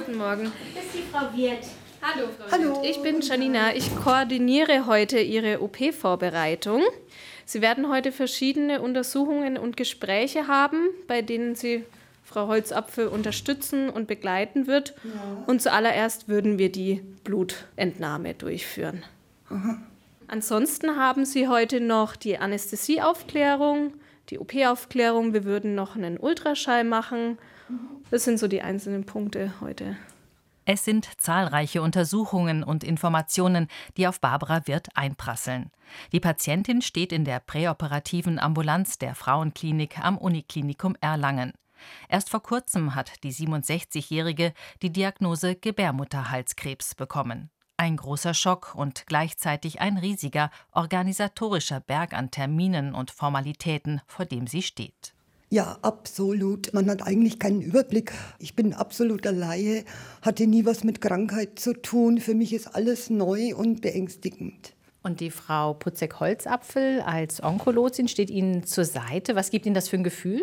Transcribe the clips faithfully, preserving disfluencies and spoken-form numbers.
Guten Morgen. Das ist die Frau Wirth. Hallo, Frau Hallo. Wirth. Ich bin Janina. Ich koordiniere heute Ihre O P-Vorbereitung. Sie werden heute verschiedene Untersuchungen und Gespräche haben, bei denen Sie Frau Holzapfel unterstützen und begleiten wird. Ja. Und zuallererst würden wir die Blutentnahme durchführen. Aha. Ansonsten haben Sie heute noch die Anästhesieaufklärung, die O P-Aufklärung. Wir würden noch einen Ultraschall machen. Das sind so die einzelnen Punkte heute. Es sind zahlreiche Untersuchungen und Informationen, die auf Barbara Wirth einprasseln. Die Patientin steht in der präoperativen Ambulanz der Frauenklinik am Uniklinikum Erlangen. Erst vor kurzem hat die siebenundsechzigjährige die Diagnose Gebärmutterhalskrebs bekommen. Ein großer Schock und gleichzeitig ein riesiger organisatorischer Berg an Terminen und Formalitäten, vor dem sie steht. Ja, absolut. Man hat eigentlich keinen Überblick. Ich bin absoluter Laie, hatte nie was mit Krankheit zu tun. Für mich ist alles neu und beängstigend. Und die Frau Putzek-Holzapfel als Onkologin steht Ihnen zur Seite. Was gibt Ihnen das für ein Gefühl?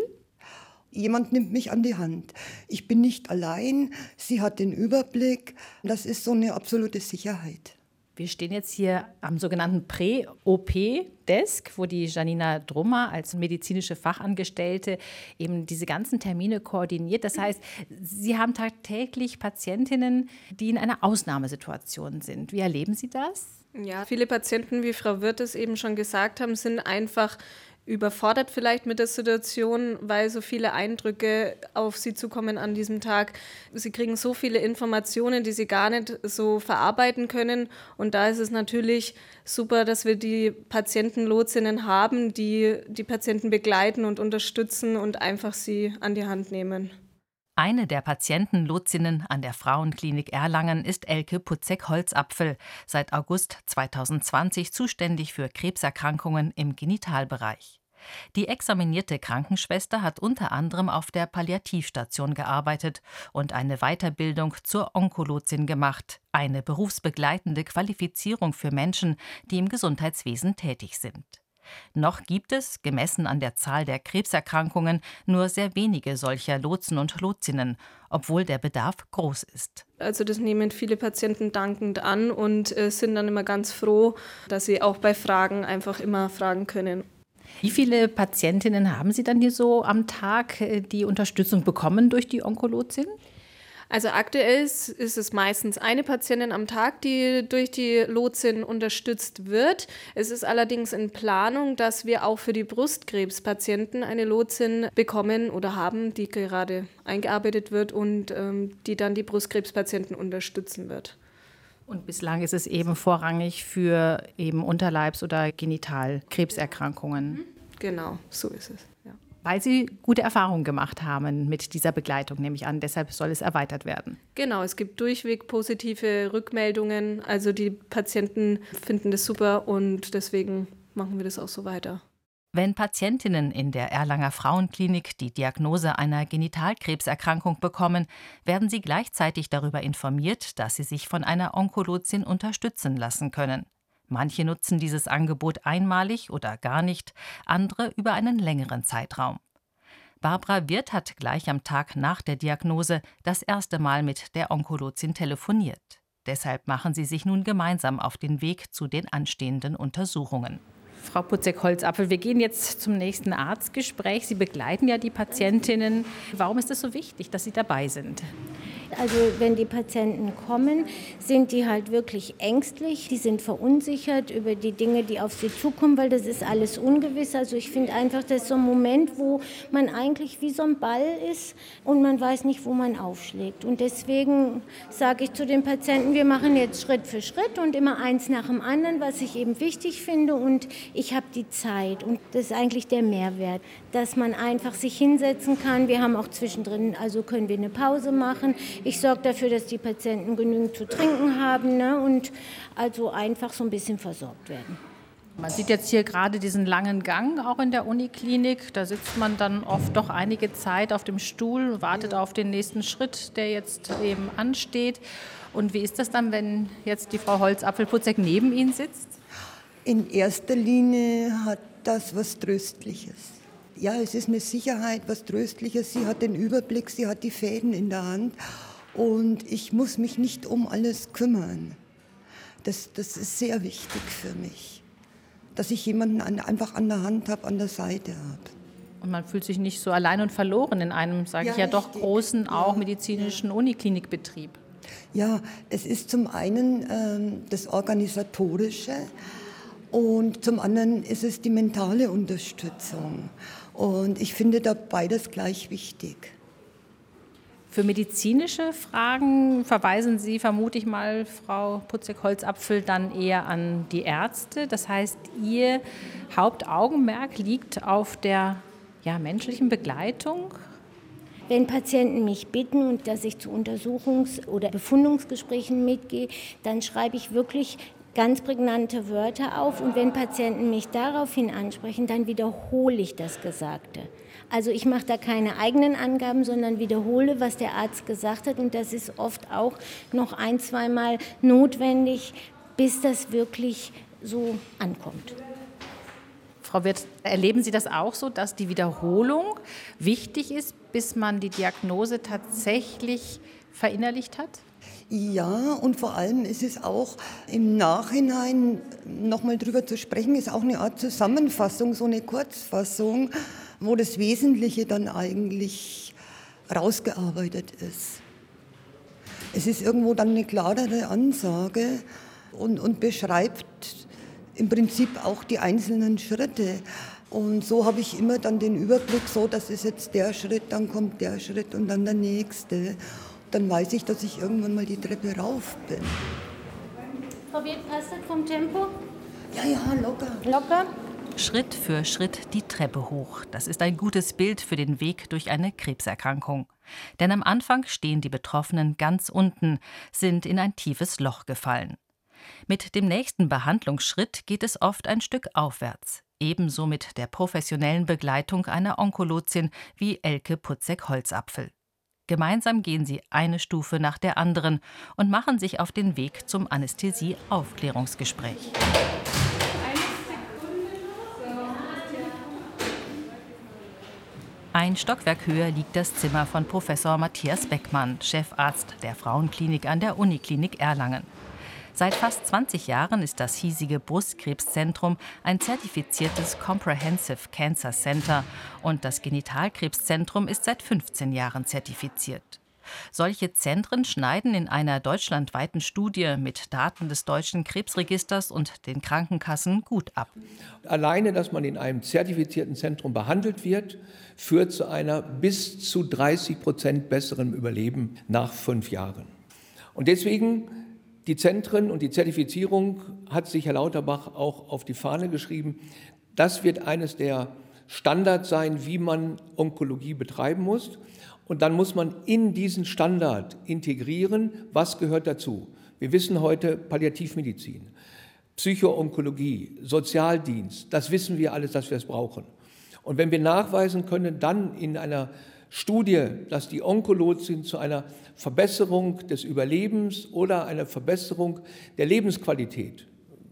Jemand nimmt mich an die Hand. Ich bin nicht allein, sie hat den Überblick. Das ist so eine absolute Sicherheit. Wir stehen jetzt hier am sogenannten Prä-O P-Desk, wo die Janina Drummer als medizinische Fachangestellte eben diese ganzen Termine koordiniert. Das heißt, Sie haben tagtäglich Patientinnen, die in einer Ausnahmesituation sind. Wie erleben Sie das? Ja, viele Patienten, wie Frau Wirth es eben schon gesagt haben, sind einfach überfordert vielleicht mit der Situation, weil so viele Eindrücke auf sie zukommen an diesem Tag. Sie kriegen so viele Informationen, die sie gar nicht so verarbeiten können. Und da ist es natürlich super, dass wir die Patientenlotsinnen haben, die die Patienten begleiten und unterstützen und einfach sie an die Hand nehmen. Eine der Patientenlotsinnen an der Frauenklinik Erlangen ist Elke Putzek-Holzapfel, seit August zweitausendzwanzig zuständig für Krebserkrankungen im Genitalbereich. Die examinierte Krankenschwester hat unter anderem auf der Palliativstation gearbeitet und eine Weiterbildung zur Onkologin gemacht, eine berufsbegleitende Qualifizierung für Menschen, die im Gesundheitswesen tätig sind. Noch gibt es, gemessen an der Zahl der Krebserkrankungen, nur sehr wenige solcher Lotsen und Lotsinnen, obwohl der Bedarf groß ist. Also das nehmen viele Patienten dankend an und äh, sind dann immer ganz froh, dass sie auch bei Fragen einfach immer fragen können. Wie viele Patientinnen haben Sie dann hier so am Tag, die Unterstützung bekommen durch die Onkologin? Also aktuell ist es meistens eine Patientin am Tag, die durch die Lotsin unterstützt wird. Es ist allerdings in Planung, dass wir auch für die Brustkrebspatienten eine Lotsin bekommen oder haben, die gerade eingearbeitet wird und ähm, die dann die Brustkrebspatienten unterstützen wird. Und bislang ist es eben vorrangig für eben Unterleibs- oder Genitalkrebserkrankungen. Genau, so ist es, ja. Weil Sie gute Erfahrungen gemacht haben mit dieser Begleitung, nehme ich an. Deshalb soll es erweitert werden. Genau, es gibt durchweg positive Rückmeldungen. Also die Patienten finden das super und deswegen machen wir das auch so weiter. Wenn Patientinnen in der Erlanger Frauenklinik die Diagnose einer Genitalkrebserkrankung bekommen, werden sie gleichzeitig darüber informiert, dass sie sich von einer Onkologin unterstützen lassen können. Manche nutzen dieses Angebot einmalig oder gar nicht, andere über einen längeren Zeitraum. Barbara Wirth hat gleich am Tag nach der Diagnose das erste Mal mit der Onkologin telefoniert. Deshalb machen sie sich nun gemeinsam auf den Weg zu den anstehenden Untersuchungen. Frau Putzek-Holzapfel, wir gehen jetzt zum nächsten Arztgespräch. Sie begleiten ja die Patientinnen. Warum ist es so wichtig, dass Sie dabei sind? Also wenn die Patienten kommen, sind die halt wirklich ängstlich. Die sind verunsichert über die Dinge, die auf sie zukommen, weil das ist alles ungewiss. Also ich finde einfach, das ist so ein Moment, wo man eigentlich wie so ein Ball ist und man weiß nicht, wo man aufschlägt. Und deswegen sage ich zu den Patienten, wir machen jetzt Schritt für Schritt und immer eins nach dem anderen, was ich eben wichtig finde. Und ich habe die Zeit und das ist eigentlich der Mehrwert, dass man einfach sich hinsetzen kann. Wir haben auch zwischendrin, also können wir eine Pause machen. Ich sorge dafür, dass die Patienten genügend zu trinken haben, ne, und also einfach so ein bisschen versorgt werden. Man sieht jetzt hier gerade diesen langen Gang auch in der Uniklinik. Da sitzt man dann oft doch einige Zeit auf dem Stuhl, wartet auf den nächsten Schritt, der jetzt eben ansteht. Und wie ist das dann, wenn jetzt die Frau Holzapfel-Putzek neben Ihnen sitzt? In erster Linie hat das was Tröstliches. Ja, es ist eine Sicherheit, was Tröstliches. Sie hat den Überblick, sie hat die Fäden in der Hand. und ich muss mich nicht um alles kümmern. Das, das ist sehr wichtig für mich, dass ich jemanden an, einfach an der Hand habe, an der Seite habe. Und man fühlt sich nicht so allein und verloren in einem, sage Ja, ich ja, doch richtig. großen, auch Ja, medizinischen Uniklinikbetrieb. Ja, es ist zum einen ähm, das Organisatorische und zum anderen ist es die mentale Unterstützung. Und ich finde da beides gleich wichtig. Für medizinische Fragen verweisen Sie, vermute ich mal, Frau Putzek-Holzapfel, dann eher an die Ärzte. Das heißt, Ihr Hauptaugenmerk liegt auf der ja, menschlichen Begleitung? Wenn Patienten mich bitten und dass ich zu Untersuchungs- oder Befundungsgesprächen mitgehe, dann schreibe ich wirklich ganz prägnante Wörter auf. Und wenn Patienten mich daraufhin ansprechen, dann wiederhole ich das Gesagte. Also ich mache da keine eigenen Angaben, sondern wiederhole, was der Arzt gesagt hat. Und das ist oft auch noch ein-, zweimal notwendig, bis das wirklich so ankommt. Frau Wirth, erleben Sie das auch so, dass die Wiederholung wichtig ist, bis man die Diagnose tatsächlich verinnerlicht hat? Ja, und vor allem ist es auch im Nachhinein nochmal drüber zu sprechen, ist auch eine Art Zusammenfassung, so eine Kurzfassung, wo das Wesentliche dann eigentlich rausgearbeitet ist. Es ist irgendwo dann eine klarere Ansage und, und beschreibt im Prinzip auch die einzelnen Schritte. Und so habe ich immer dann den Überblick, so, das ist jetzt der Schritt, dann kommt der Schritt und dann der nächste. Dann weiß ich, dass ich irgendwann mal die Treppe rauf bin. Frau Wirth, passt das vom Tempo? Ja, ja, locker. Locker? Schritt für Schritt die Treppe hoch. Das ist ein gutes Bild für den Weg durch eine Krebserkrankung. Denn am Anfang stehen die Betroffenen ganz unten, sind in ein tiefes Loch gefallen. Mit dem nächsten Behandlungsschritt geht es oft ein Stück aufwärts. Ebenso mit der professionellen Begleitung einer Onkolotin wie Elke Putzek-Holzapfel. Gemeinsam gehen sie eine Stufe nach der anderen und machen sich auf den Weg zum Anästhesie-Aufklärungsgespräch. Ein Stockwerk höher liegt das Zimmer von Professor Matthias Beckmann, Chefarzt der Frauenklinik an der Uniklinik Erlangen. Seit fast zwanzig Jahren ist das hiesige Brustkrebszentrum ein zertifiziertes Comprehensive Cancer Center und das Genitalkrebszentrum ist seit fünfzehn Jahren zertifiziert. Solche Zentren schneiden in einer deutschlandweiten Studie mit Daten des Deutschen Krebsregisters und den Krankenkassen gut ab. Alleine, dass man in einem zertifizierten Zentrum behandelt wird, führt zu einer bis zu dreißig Prozent besseren Überleben nach fünf Jahren. Und deswegen die Zentren und die Zertifizierung hat sich Herr Lauterbach auch auf die Fahne geschrieben. Das wird eines der Standards sein, wie man Onkologie betreiben muss. Und dann muss man in diesen Standard integrieren, was gehört dazu. Wir wissen heute Palliativmedizin, Psychoonkologie, Sozialdienst, das wissen wir alles, dass wir es brauchen. Und wenn wir nachweisen können, dann in einer Studie, dass die Onkolotien zu einer Verbesserung des Überlebens oder einer Verbesserung der Lebensqualität,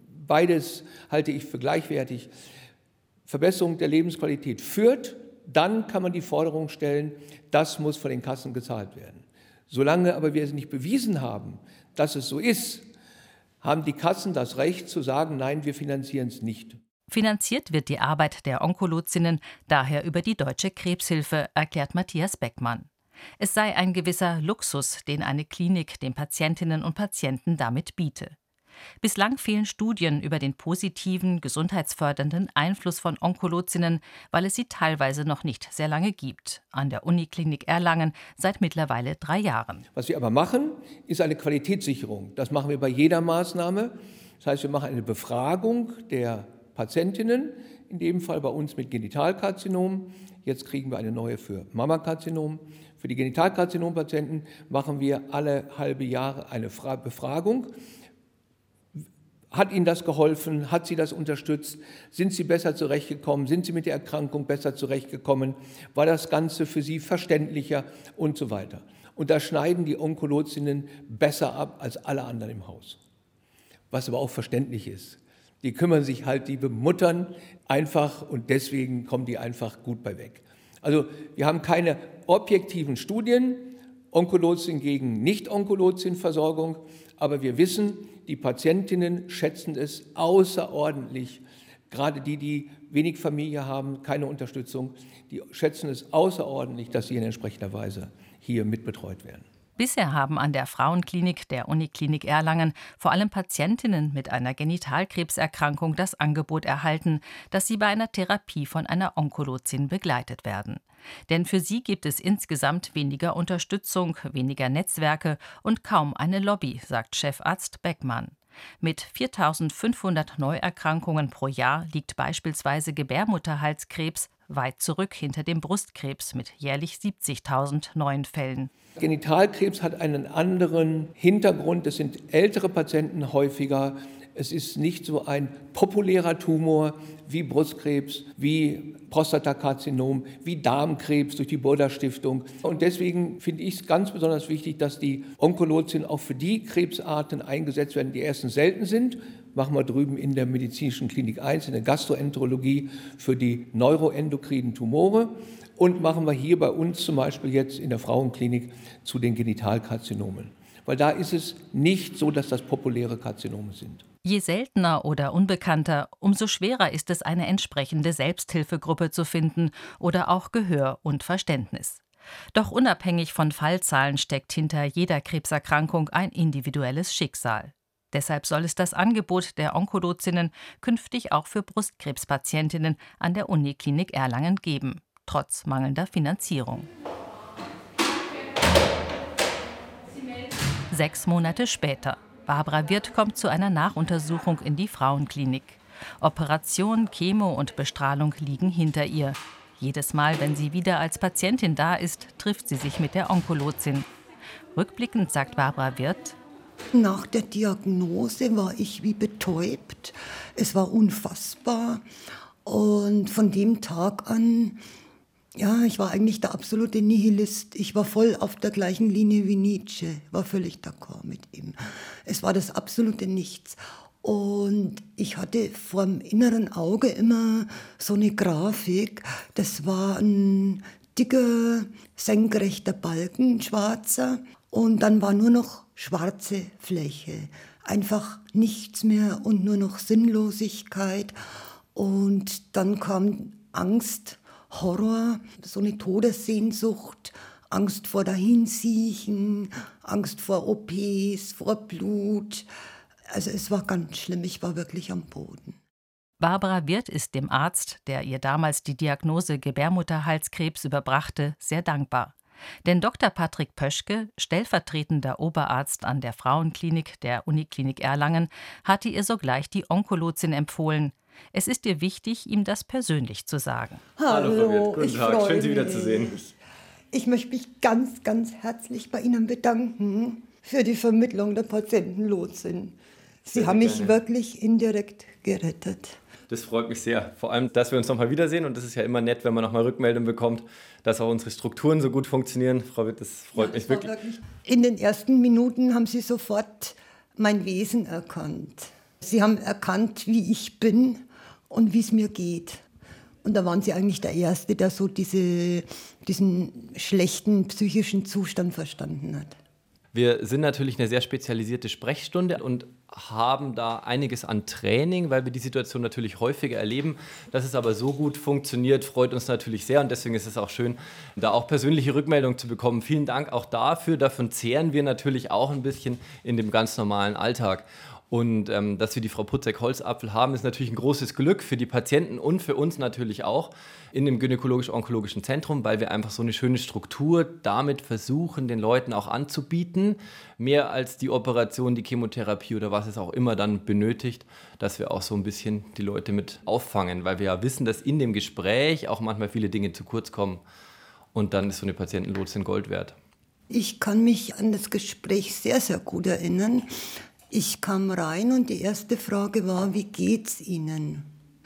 beides halte ich für gleichwertig, Verbesserung der Lebensqualität führt, dann kann man die Forderung stellen, das muss von den Kassen gezahlt werden. Solange aber wir es nicht bewiesen haben, dass es so ist, haben die Kassen das Recht zu sagen, nein, wir finanzieren es nicht. Finanziert wird die Arbeit der Onkologinnen daher über die Deutsche Krebshilfe, erklärt Matthias Beckmann. Es sei ein gewisser Luxus, den eine Klinik den Patientinnen und Patienten damit biete. Bislang fehlen Studien über den positiven, gesundheitsfördernden Einfluss von Onkologinnen, weil es sie teilweise noch nicht sehr lange gibt. An der Uniklinik Erlangen seit mittlerweile drei Jahren. Was wir aber machen, ist eine Qualitätssicherung. Das machen wir bei jeder Maßnahme. Das heißt, wir machen eine Befragung der Patientinnen, in dem Fall bei uns mit Genitalkarzinom. Jetzt kriegen wir eine neue für Mammakarzinom. Für die Genitalkarzinom-Patienten machen wir alle halbe Jahre eine Befragung. Hat Ihnen das geholfen? Hat Sie das unterstützt? Sind Sie besser zurechtgekommen? Sind Sie mit der Erkrankung besser zurechtgekommen? War das Ganze für Sie verständlicher? Und so weiter. Und da schneiden die Onkologinnen besser ab als alle anderen im Haus. Was aber auch verständlich ist. Die kümmern sich halt, die bemuttern einfach und deswegen kommen die einfach gut bei weg. Also wir haben keine objektiven Studien Onkolotien gegen Nicht-Onkolotien-Versorgung. Aber wir wissen, die Patientinnen schätzen es außerordentlich, gerade die, die wenig Familie haben, keine Unterstützung, die schätzen es außerordentlich, dass sie in entsprechender Weise hier mitbetreut werden. Bisher haben an der Frauenklinik der Uniklinik Erlangen vor allem Patientinnen mit einer Genitalkrebserkrankung das Angebot erhalten, dass sie bei einer Therapie von einer Onkolotien begleitet werden. Denn für sie gibt es insgesamt weniger Unterstützung, weniger Netzwerke und kaum eine Lobby, sagt Chefarzt Beckmann. Mit viertausendfünfhundert Neuerkrankungen pro Jahr liegt beispielsweise Gebärmutterhalskrebs weit zurück hinter dem Brustkrebs mit jährlich siebzigtausend neuen Fällen. Genitalkrebs hat einen anderen Hintergrund. Es sind ältere Patienten häufiger. Es ist nicht so ein populärer Tumor wie Brustkrebs, wie Prostatakarzinom, wie Darmkrebs durch die Burda-Stiftung. Und deswegen finde ich es ganz besonders wichtig, dass die Onkolotien auch für die Krebsarten eingesetzt werden, die erstens selten sind. Machen wir drüben in der medizinischen Klinik eins, in der Gastroenterologie, für die neuroendokrinen Tumore. Und machen wir hier bei uns zum Beispiel jetzt in der Frauenklinik zu den Genitalkarzinomen. Weil da ist es nicht so, dass das populäre Karzinome sind. Je seltener oder unbekannter, umso schwerer ist es, eine entsprechende Selbsthilfegruppe zu finden oder auch Gehör und Verständnis. Doch unabhängig von Fallzahlen steckt hinter jeder Krebserkrankung ein individuelles Schicksal. Deshalb soll es das Angebot der Onkolotinnen künftig auch für Brustkrebspatientinnen an der Uniklinik Erlangen geben, trotz mangelnder Finanzierung. Sechs Monate später. Barbara Wirth kommt zu einer Nachuntersuchung in die Frauenklinik. Operation, Chemo und Bestrahlung liegen hinter ihr. Jedes Mal, wenn sie wieder als Patientin da ist, trifft sie sich mit der Onkolotien. Rückblickend sagt Barbara Wirth: Nach der Diagnose war ich wie betäubt. Es war unfassbar. Und von dem Tag an, ja, ich war eigentlich der absolute Nihilist. Ich war voll auf der gleichen Linie wie Nietzsche, war völlig d'accord mit ihm. Es war das absolute Nichts. Und ich hatte vor dem inneren Auge immer so eine Grafik. Das war ein dicker, senkrechter Balken, ein schwarzer. Und dann war nur noch schwarze Fläche. Einfach nichts mehr und nur noch Sinnlosigkeit. Und dann kam Angst, Horror, so eine Todessehnsucht, Angst vor Dahinsiechen, Angst vor O Ps, vor Blut. Also es war ganz schlimm, ich war wirklich am Boden. Barbara Wirth ist dem Arzt, der ihr damals die Diagnose Gebärmutterhalskrebs überbrachte, sehr dankbar. Denn Doktor Patrick Pöschke, stellvertretender Oberarzt an der Frauenklinik der Uniklinik Erlangen, hatte ihr sogleich die Onkolotien empfohlen. Es ist ihr wichtig, ihm das persönlich zu sagen. Hallo, Hallo Frau Wirth, guten ich Tag, schön Sie mich. wiederzusehen. Ich möchte mich ganz, ganz herzlich bei Ihnen bedanken für die Vermittlung der Patientenlotsen. Sie Sehr haben mich gerne. wirklich indirekt gerettet. Das freut mich sehr. Vor allem, dass wir uns nochmal wiedersehen. Und das ist ja immer nett, wenn man nochmal Rückmeldung bekommt, dass auch unsere Strukturen so gut funktionieren. Frau Wirth, das freut Ja, mich das war wirklich. wirklich. In den ersten Minuten haben Sie sofort mein Wesen erkannt. Sie haben erkannt, wie ich bin und wie es mir geht. Und da waren Sie eigentlich der Erste, der so diese, diesen schlechten psychischen Zustand verstanden hat. Wir sind natürlich eine sehr spezialisierte Sprechstunde und haben da einiges an Training, weil wir die Situation natürlich häufiger erleben. Dass es aber so gut funktioniert, freut uns natürlich sehr und deswegen ist es auch schön, da auch persönliche Rückmeldungen zu bekommen. Vielen Dank auch dafür. Davon zehren wir natürlich auch ein bisschen in dem ganz normalen Alltag. Und ähm, dass wir die Frau Putzek-Holzapfel haben, ist natürlich ein großes Glück für die Patienten und für uns natürlich auch in dem gynäkologisch-onkologischen Zentrum, weil wir einfach so eine schöne Struktur damit versuchen, den Leuten auch anzubieten, mehr als die Operation, die Chemotherapie oder was es auch immer dann benötigt, dass wir auch so ein bisschen die Leute mit auffangen, weil wir ja wissen, dass in dem Gespräch auch manchmal viele Dinge zu kurz kommen und dann ist so eine Patientenlotsin Gold wert. Ich kann mich an das Gespräch sehr, sehr gut erinnern. Ich kam rein und die erste Frage war, wie geht's Ihnen?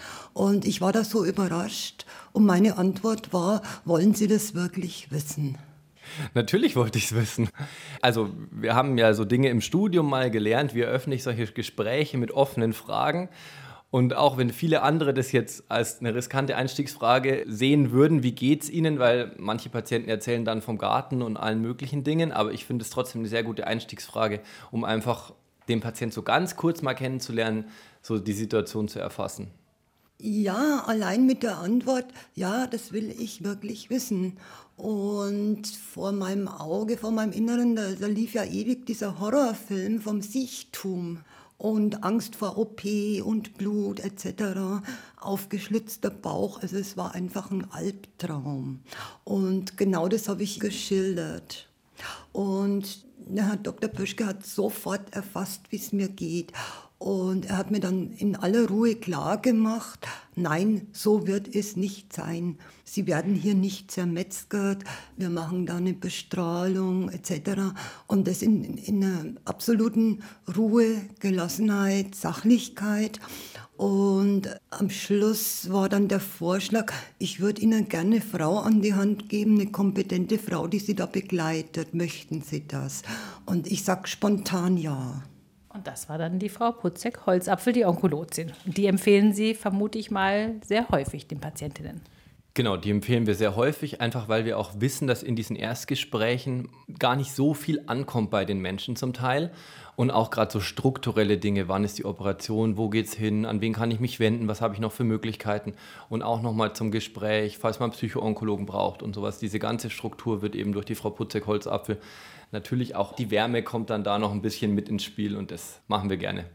Und ich war da so überrascht und meine Antwort war, wollen Sie das wirklich wissen? Natürlich wollte ich es wissen. Also wir haben ja so Dinge im Studium mal gelernt, wie eröffne ich solche Gespräche mit offenen Fragen. Und auch wenn viele andere das jetzt als eine riskante Einstiegsfrage sehen würden, wie geht's Ihnen? Weil manche Patienten erzählen dann vom Garten und allen möglichen Dingen. Aber ich finde es trotzdem eine sehr gute Einstiegsfrage, um einfach den Patienten so ganz kurz mal kennenzulernen, so die Situation zu erfassen. Ja, allein mit der Antwort, ja, das will ich wirklich wissen. Und vor meinem Auge, vor meinem Inneren, da, da lief ja ewig dieser Horrorfilm vom Siechtum. Und Angst vor O P und Blut et cetera, aufgeschlitzter Bauch, also es war einfach ein Albtraum. Und genau das habe ich geschildert. Und der Herr Doktor Pöschke hat sofort erfasst, wie es mir geht. Und er hat mir dann in aller Ruhe klargemacht, nein, so wird es nicht sein. Sie werden hier nicht zermetzgert, wir machen da eine Bestrahlung et cetera. Und das in, in einer absoluten Ruhe, Gelassenheit, Sachlichkeit. Und am Schluss war dann der Vorschlag, ich würde Ihnen gerne eine Frau an die Hand geben, eine kompetente Frau, die Sie da begleitet. Möchten Sie das? Und ich sage spontan ja. Und das war dann die Frau Putzek-Holzapfel, die Onkologin. Die empfehlen Sie, vermute ich mal, sehr häufig den Patientinnen. Genau, die empfehlen wir sehr häufig, einfach weil wir auch wissen, dass in diesen Erstgesprächen gar nicht so viel ankommt bei den Menschen zum Teil. Und auch gerade so strukturelle Dinge, wann ist die Operation, wo geht's hin, an wen kann ich mich wenden, was habe ich noch für Möglichkeiten. Und auch nochmal zum Gespräch, falls man Psycho-Onkologen braucht und sowas. Diese ganze Struktur wird eben durch die Frau Putzek-Holzapfel. Natürlich auch die Wärme kommt dann da noch ein bisschen mit ins Spiel und das machen wir gerne.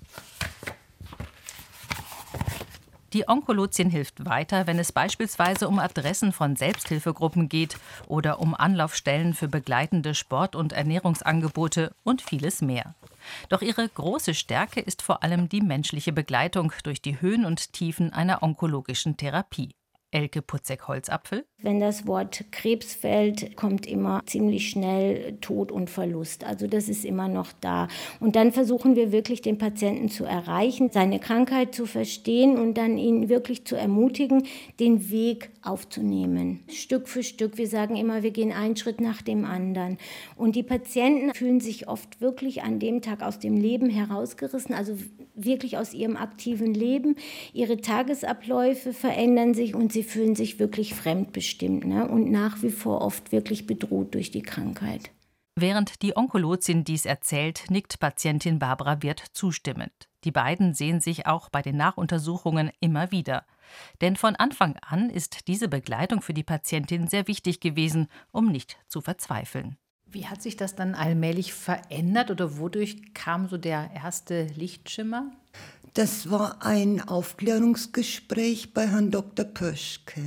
Die Onkologin hilft weiter, wenn es beispielsweise um Adressen von Selbsthilfegruppen geht oder um Anlaufstellen für begleitende Sport- und Ernährungsangebote und vieles mehr. Doch ihre große Stärke ist vor allem die menschliche Begleitung durch die Höhen und Tiefen einer onkologischen Therapie. Elke Putzek-Holzapfel. Wenn das Wort Krebs fällt, kommt immer ziemlich schnell Tod und Verlust. Also das ist immer noch da. Und dann versuchen wir wirklich, den Patienten zu erreichen, seine Krankheit zu verstehen und dann ihn wirklich zu ermutigen, den Weg aufzunehmen. Stück für Stück. Wir sagen immer, wir gehen einen Schritt nach dem anderen. Und die Patienten fühlen sich oft wirklich an dem Tag aus dem Leben herausgerissen, also wirklich aus ihrem aktiven Leben. Ihre Tagesabläufe verändern sich und sie fühlen sich wirklich fremdbestimmt. Stimmt, ne? Und nach wie vor oft wirklich bedroht durch die Krankheit. Während die Onkologin dies erzählt, nickt Patientin Barbara Wirth zustimmend. Die beiden sehen sich auch bei den Nachuntersuchungen immer wieder. Denn von Anfang an ist diese Begleitung für die Patientin sehr wichtig gewesen, um nicht zu verzweifeln. Wie hat sich das dann allmählich verändert oder wodurch kam so der erste Lichtschimmer? Das war ein Aufklärungsgespräch bei Herrn Doktor Pöschke.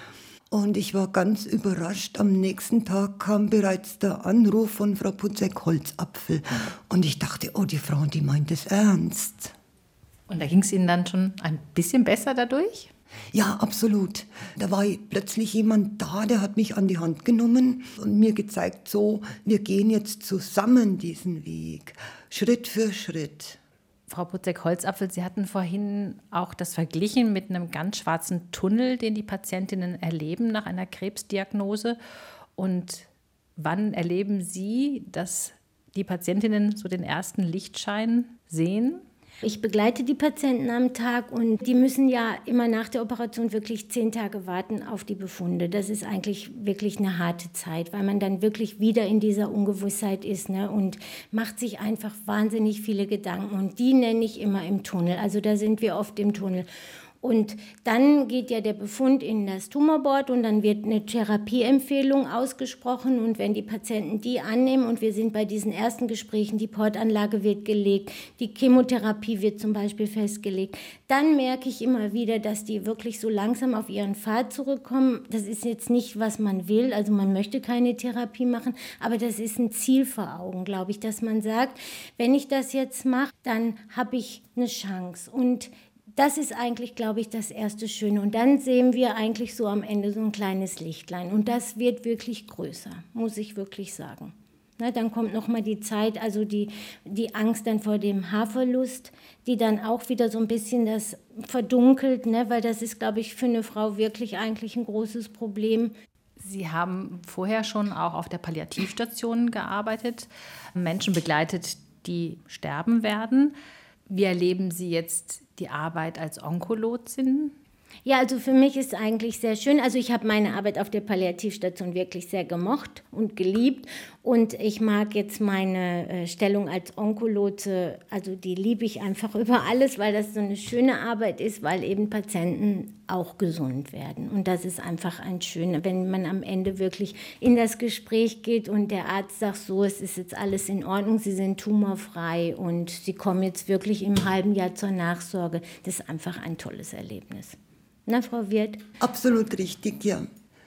Und ich war ganz überrascht. Am nächsten Tag kam bereits der Anruf von Frau Putzek-Holzapfel. Und ich dachte, oh, die Frau, die meint es ernst. Und da ging es Ihnen dann schon ein bisschen besser dadurch? Ja, absolut. Da war plötzlich jemand da, der hat mich an die Hand genommen und mir gezeigt, so, wir gehen jetzt zusammen diesen Weg, Schritt für Schritt. Frau Putzek-Holzapfel, Sie hatten vorhin auch das verglichen mit einem ganz schwarzen Tunnel, den die Patientinnen erleben nach einer Krebsdiagnose. Und wann erleben Sie, dass die Patientinnen so den ersten Lichtschein sehen? Ich begleite die Patienten am Tag und die müssen ja immer nach der Operation wirklich zehn Tage warten auf die Befunde. Das ist eigentlich wirklich eine harte Zeit, weil man dann wirklich wieder in dieser Ungewissheit ist, ne, und macht sich einfach wahnsinnig viele Gedanken. Und die nenne ich immer im Tunnel. Also da sind wir oft im Tunnel. Und dann geht ja der Befund in das Tumorboard und dann wird eine Therapieempfehlung ausgesprochen. Und wenn die Patienten die annehmen und wir sind bei diesen ersten Gesprächen, die Portanlage wird gelegt, die Chemotherapie wird zum Beispiel festgelegt, dann merke ich immer wieder, dass die wirklich so langsam auf ihren Pfad zurückkommen. Das ist jetzt nicht, was man will, also man möchte keine Therapie machen, aber das ist ein Ziel vor Augen, glaube ich, dass man sagt, wenn ich das jetzt mache, dann habe ich eine Chance. Und das ist eigentlich, glaube ich, das erste Schöne. Und dann sehen wir eigentlich so am Ende so ein kleines Lichtlein. Und das wird wirklich größer, muss ich wirklich sagen. Na, dann kommt nochmal die Zeit, also die, die Angst dann vor dem Haarverlust, die dann auch wieder so ein bisschen das verdunkelt, ne? Weil das ist, glaube ich, für eine Frau wirklich eigentlich ein großes Problem. Sie haben vorher schon auch auf der Palliativstation gearbeitet, Menschen begleitet, die sterben werden. Wie erleben Sie jetzt die Arbeit als Onkolotsin? Ja, also für mich ist es eigentlich sehr schön. Also ich habe meine Arbeit auf der Palliativstation wirklich sehr gemocht und geliebt. Und ich mag jetzt meine äh, Stellung als Onkolote, also die liebe ich einfach über alles, weil das so eine schöne Arbeit ist, weil eben Patienten auch gesund werden. Und das ist einfach ein schöner, wenn man am Ende wirklich in das Gespräch geht und der Arzt sagt so, es ist jetzt alles in Ordnung, Sie sind tumorfrei und Sie kommen jetzt wirklich im halben Jahr zur Nachsorge. Das ist einfach ein tolles Erlebnis. Na, Frau Wirth? Absolut richtig, ja.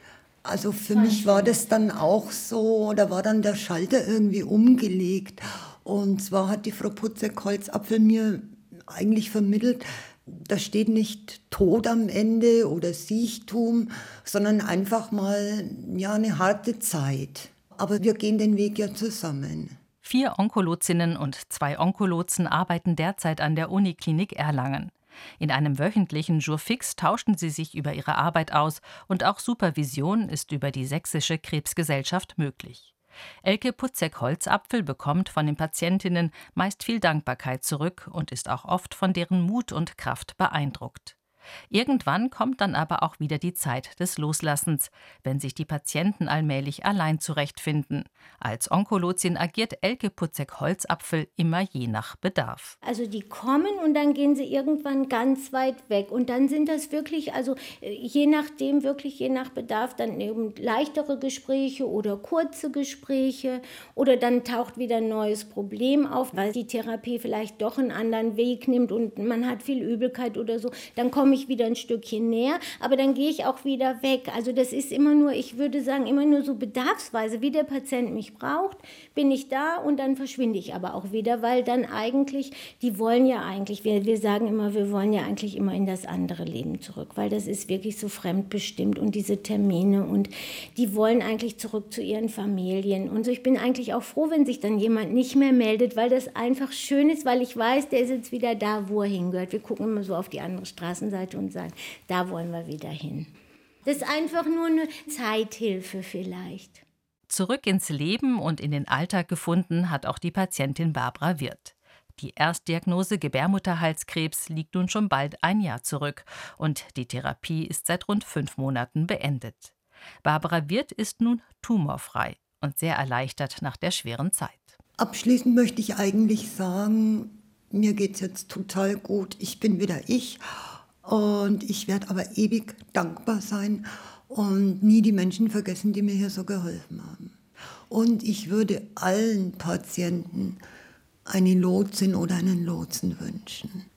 Also für mich war das dann auch so, da war dann der Schalter irgendwie umgelegt. Und zwar hat die Frau Putzek-Holzapfel mir eigentlich vermittelt, da steht nicht Tod am Ende oder Siechtum, sondern einfach mal ja, eine harte Zeit. Aber wir gehen den Weg ja zusammen. Vier Onkolotinnen und zwei Onkolotsen arbeiten derzeit an der Uniklinik Erlangen. In einem wöchentlichen Jour fix tauschen sie sich über ihre Arbeit aus und auch Supervision ist über die Sächsische Krebsgesellschaft möglich. Elke Putzek-Holzapfel bekommt von den Patientinnen meist viel Dankbarkeit zurück und ist auch oft von deren Mut und Kraft beeindruckt. Irgendwann kommt dann aber auch wieder die Zeit des Loslassens, wenn sich die Patienten allmählich allein zurechtfinden. Als Onkolotin agiert Elke Putzek-Holzapfel immer je nach Bedarf. Also die kommen und dann gehen sie irgendwann ganz weit weg. Und dann sind das wirklich, also je nachdem, wirklich je nach Bedarf, dann eben leichtere Gespräche oder kurze Gespräche. Oder dann taucht wieder ein neues Problem auf, weil die Therapie vielleicht doch einen anderen Weg nimmt und man hat viel Übelkeit oder so. Dann komme ich wieder ein Stückchen näher, aber dann gehe ich auch wieder weg. Also das ist immer nur, ich würde sagen, immer nur so bedarfsweise, wie der Patient mich braucht, bin ich da und dann verschwinde ich aber auch wieder, weil dann eigentlich, die wollen ja eigentlich, wir, wir sagen immer, wir wollen ja eigentlich immer in das andere Leben zurück, weil das ist wirklich so fremdbestimmt und diese Termine und die wollen eigentlich zurück zu ihren Familien und so. Ich bin eigentlich auch froh, wenn sich dann jemand nicht mehr meldet, weil das einfach schön ist, weil ich weiß, der ist jetzt wieder da, wo er hingehört. Wir gucken immer so auf die andere Straßenseite und sagen, da wollen wir wieder hin. Das ist einfach nur eine Zeithilfe vielleicht. Zurück ins Leben und in den Alltag gefunden hat auch die Patientin Barbara Wirth. Die Erstdiagnose Gebärmutterhalskrebs liegt nun schon bald ein Jahr zurück und die Therapie ist seit rund fünf Monaten beendet. Barbara Wirth ist nun tumorfrei und sehr erleichtert nach der schweren Zeit. Abschließend möchte ich eigentlich sagen, mir geht es jetzt total gut. Ich bin wieder ich. Und ich werde aber ewig dankbar sein und nie die Menschen vergessen, die mir hier so geholfen haben. Und ich würde allen Patienten eine Lotsin oder einen Lotsen wünschen.